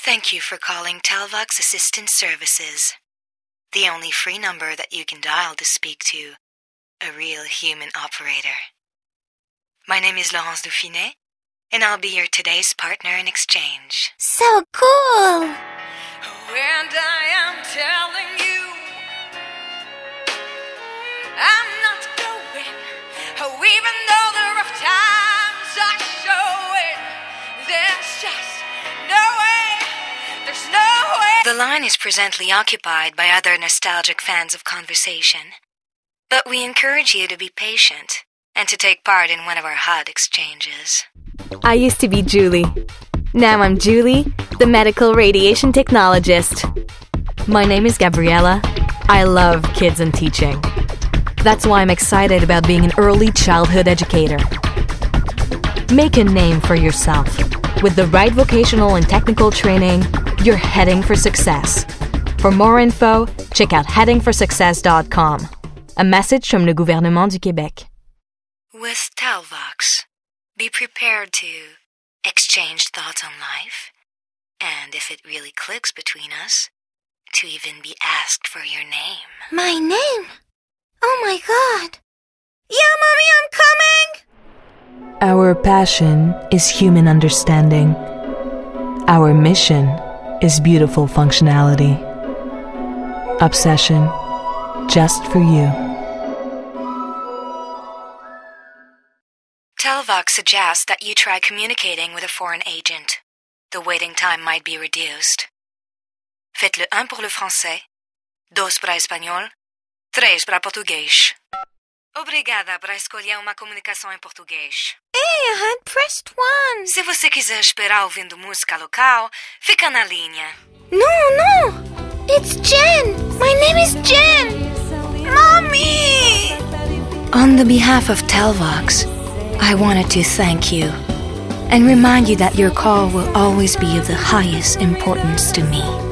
Thank you for calling Telvox Assistance Services, the only free number that you can dial to speak to a real human operator. My name is Laurence Dauphiné, and I'll be your today's partner in exchange. So cool! And I am telling you, I'm not going, even though the rough times are showing. There's just no way, there's no way. The line is presently occupied by other nostalgic fans of conversation, but we encourage you to be patient and to take part in one of our HUD exchanges. I used to be Julie. Now I'm Julie, the medical radiation technologist. My name is Gabriella. I love kids and teaching. That's why I'm excited about being an early childhood educator. Make a name for yourself. With the right vocational and technical training, you're heading for success. For more info, check out headingforsuccess.com. A message from le gouvernement du Québec. With Telvox, be prepared to exchange thoughts on life, and if it really clicks between us, to even be asked for your name. My name? Oh my God! Yeah, Mommy, I'm coming! Our passion is human understanding. Our mission is beautiful functionality. Obsession, just for you. Telvox suggests that you try communicating with a foreign agent. The waiting time might be reduced. Faites le 1 pour le français, 2 para espanhol, 3 para português. Obrigada por escolher uma comunicação em português. Hey, I had pressed 1. Se você quiser esperar ouvindo música local, fica na linha. No! It's Jen! My name is Jen! Mommy! On the behalf of Telvox, I wanted to thank you and remind you that your call will always be of the highest importance to me.